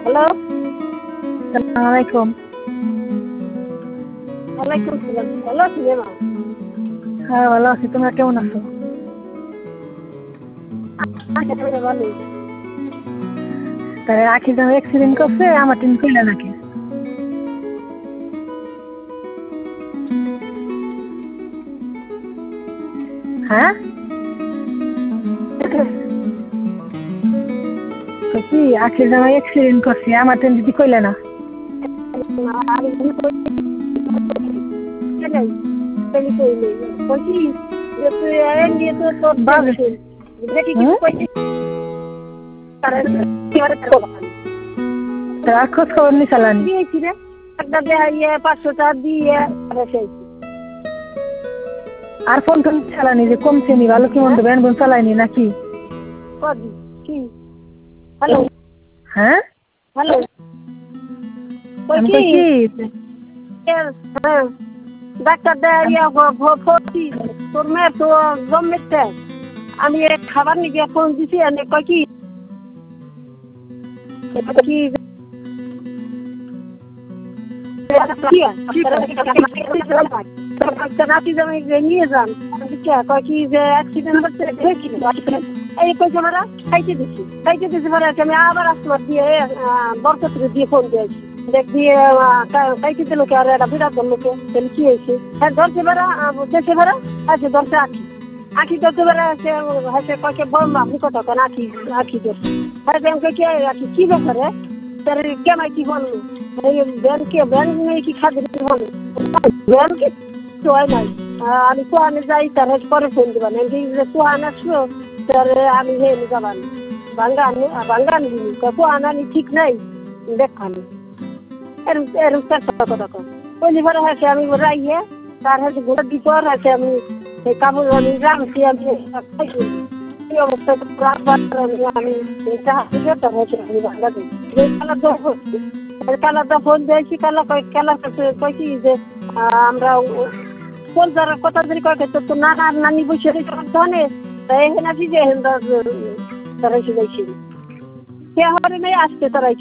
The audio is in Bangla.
হ্যালো, আসসালামু আলাইকুম। ওয়ালাইকুম সালাম। ভালো আছি রে মা? হ্যাঁ, ভালো আছি। তোমরা কেমন আছো? আমি ভালো। তাই আখি যখন অ্যাক্সিডেন্ট করছে আমার টিম কইলা নাকি? হ্যাঁ? তো কি আখি যখন অ্যাক্সিডেন্ট করছে আমার টিম দিদি কইলা না? আমি নাই, তুমি কই নেই। বলছি যে তুই নিয়ে তো তোর বাজে। টেনশন। দেখি কিছু হুম? কইছি। কারণ এবারে তার খোঁজ খবর নি চালানি। দিয়েছি রে। একটা দিয়ে 500 টাকা দিয়ে রেখেছি। আর ফোন টোন চালানি যে কমছে নি ভালো কি মন্দ হ্যাঁ? ব্যান বোন চালাইনি নাকি? কদি? কি? হ্যালো, হ্যাঁ? হ্যালো। কই আমি কি? কই কি হ্যাঁ। ডাক্তার দেয়া ভর্তি তোর মেয়ে তো জন্মেছে। আমি খাবার নিয়ে ফোন দিছি এনে কয় কি কি রাতি জমি নিয়ে যান কয় কি যে অ্যাক্সিডেন্ট হচ্ছে এই কইছে মারা খাইতে দিছি মারা আমি আবার আসমার দিয়ে বরকতরে দিয়ে ফোন দিয়েছি দেখ দিয়ে খাইতে দিল কি আর একটা বিরাট লোকে তাহলে কি হয়েছে হ্যাঁ ধরছে বেড়া দেশে বেড়া আছে ধরছে আঁকি আঁকি ধরতে বেড়া আছে হচ্ছে কয়েকে বলবো আপনি কথা কেন আঁকি আঁকি ধরছে হ্যাঁ ব্যাংকে কে আঁকি কি ব্যাপারে তার কেমাই কি বললো ব্যাংকে ব্যাংক নিয়ে কি খাদ্য বলো ব্যাংকে তো হয় নাই আমি কোহানে যাই তার পরে ফোন দিবান কোহান আসলো তার আমি হেন যাবান বাঙ্গান দিনি কোহান আনি ঠিক নাই দেখানি এরম এরম কথা কইলি পরে হয়েছে আমি রাইয়ে তার হচ্ছে ঘোড়ার দিপর আছে আমি সেই কাপড় আমি রাখছি আমি এই অবস্থা আমি তার হচ্ছে আমি বাঙ্গা দিই কালারটা ফোন দিয়েছি কালার কয়েছি যে আমরা কোন যারা কথা যদি কয়েছে তো নানা নানি বসে ধনে এখানে আসি যে তারা এসে যাইছি কে হরে নেই আসতে তারা